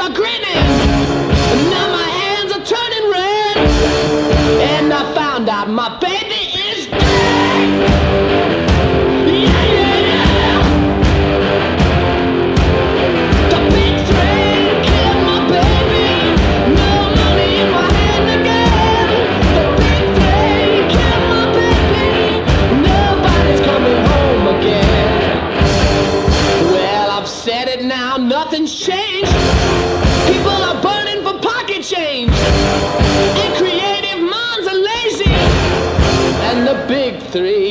are grinning. Now my hands are turning red, and I found out my baby is dead. Yeah, yeah, yeah. The big train killed my baby. No money in my hand again. The big train killed my baby. Nobody's coming home again. Well, I've said it now, nothing's changed. People are burning for pocket change, and creative minds are lazy, and the big three